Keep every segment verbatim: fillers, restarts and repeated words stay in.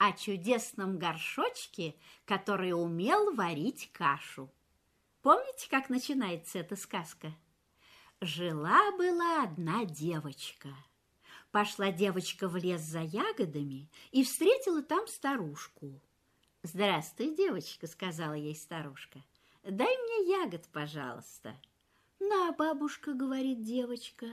о чудесном горшочке, который умел варить кашу. Помните, как начинается эта сказка? Жила-была одна девочка. Пошла девочка в лес за ягодами и встретила там старушку. «Здравствуй, девочка», — сказала ей старушка. «Дай мне ягод, пожалуйста». «На, бабушка», — говорит девочка.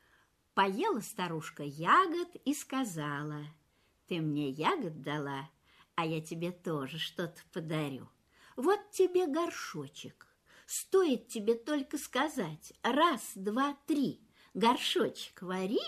Поела старушка ягод и сказала: «Ты мне ягод дала, а я тебе тоже что-то подарю. Вот тебе горшочек. Стоит тебе только сказать: раз, два, три, горшочек вари,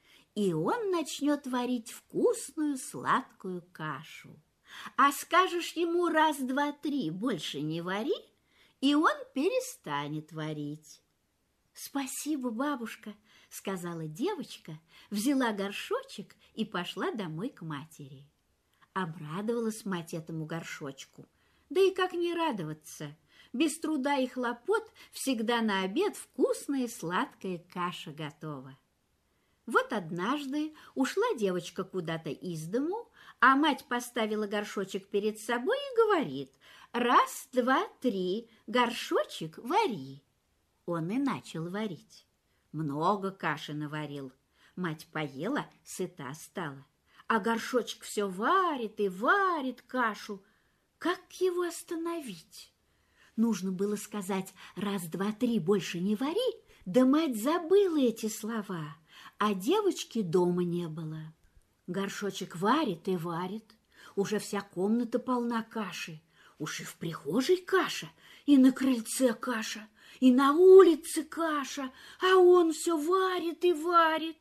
и он начнет варить вкусную сладкую кашу. А скажешь ему: раз, два, три, больше не вари, и он перестанет варить». «Спасибо, бабушка», — сказала девочка, взяла горшочек и пошла домой к матери. Обрадовалась мать этому горшочку. Да и как не радоваться? Без труда и хлопот всегда на обед вкусная сладкая каша готова. Вот однажды ушла девочка куда-то из дому, а мать поставила горшочек перед собой и говорит: «Раз, два, три, горшочек вари». Он и начал варить. Много каши наварил. Мать поела, сыта стала. А горшочек все варит и варит кашу. Как его остановить? Нужно было сказать: раз, два, три, больше не вари. Да мать забыла эти слова, а девочки дома не было. Горшочек варит и варит. Уже вся комната полна каши. Уж и в прихожей каша, и на крыльце каша, и на улице каша, а он все варит и варит.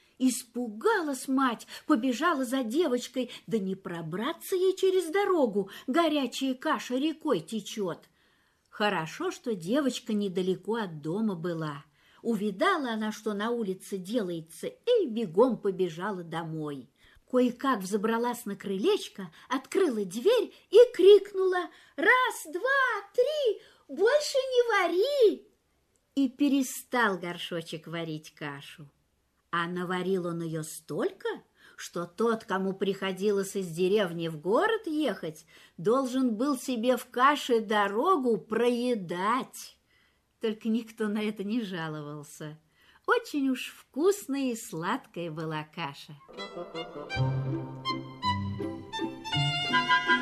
Испугалась мать, побежала за девочкой, да не пробраться ей через дорогу, горячая каша рекой течет. Хорошо, что девочка недалеко от дома была. Увидала она, что на улице делается, и бегом побежала домой. Кое-как взобралась на крылечко, открыла дверь и крикнула: «Раз, два, три, больше не вари!» И перестал горшочек варить кашу. А наварил он ее столько, что тот, кому приходилось из деревни в город ехать, должен был себе в каше дорогу проедать. Только никто на это не жаловался. Очень уж вкусная и сладкая была каша.